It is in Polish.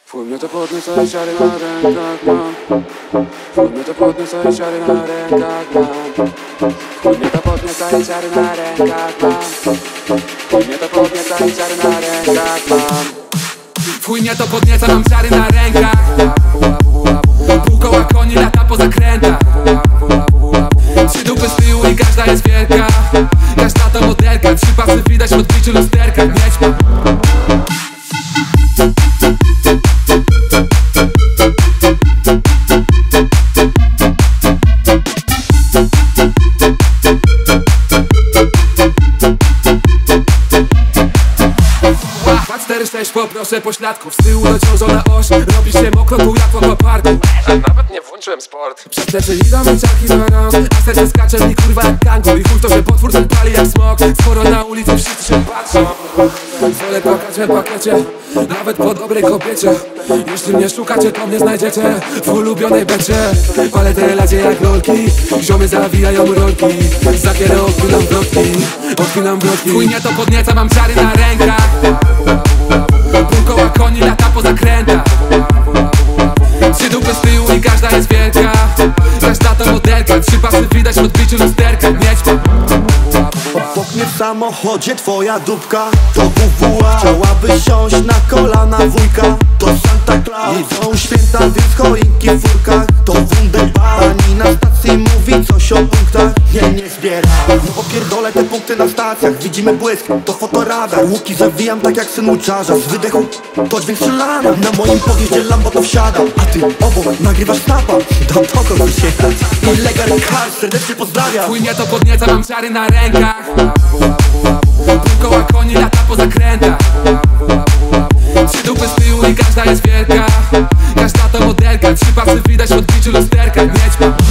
Fuj mnie to podnieca i siary na rękach mam. Fuj mnie to podnieca i siary na rękach mam. Fuj mnie to podnieca i siary na rękach mam. Fuj mnie to podnieca i siary na rękach mam. Fuj mnie to podnieca, mam ciary na rękach. Pół koła koni lata po zakrętach. Trzy dupy z tyłu i każda jest wielka. Każda to modelka, trzy pasy widać w odbiciu lusterka. Mieć ma. Dwa, 4, 6, poproszę pośladków. Z tyłu dociążona oś, robi się mokro tu jak w aquaparku. Nawet nie włączyłem sport. Przez plecy idą mi ciarki do rąk, a serce skacze mi kurwa jak kangur. I chuj to, że potwór ten pali jak smok. Skoro na ulicy wszyscy się patrzą. Wolę płakać w pakiecie, nawet po dobrej kobiecie. Jeśli mnie szukacie, to mnie znajdziecie w ulubionej becie. Palę te ladzie jak rolki, ziomy zawijają rolki. Za kierę odpinam wrotki, odpinam wrotki. Chuj mnie to podnieca, mam ciary na rękach. Pół koła koni lata po zakrętach. Trzy dupy z tyłu i każda jest wielka. Każda to modelka, trzy pasy widać w odbiciu lusterka. Mieć ma. Obok mnie w samochodzie twoja dupka to WWA. Chciałaby siąść na kolana wujka, to Santa Claus. Są święta, więc choinki w furkach to Wunderbar. Pani na stacji mówi coś o punktach, nie zbiera. No opierdolę te punkty na stacjach, widzimy błysk, to fotoradar. Łuki zawijam tak jak syn łyczarza, z wydechu to dźwięk strzelania. Na moim podjeździe Lambo to wsiadam, a ty obok nagrywasz snapa. Do kogo się i Legar Car serdecznie pozdrawiam. Chuj mnie to podnieca, mam ciary na rękach. Pół koła koni lata po zakrętach. Trzy dupy z tyłu i każda jest wielka. Każda to modelka, trzy pasy widać w odbiciu lusterka. Mieć ma.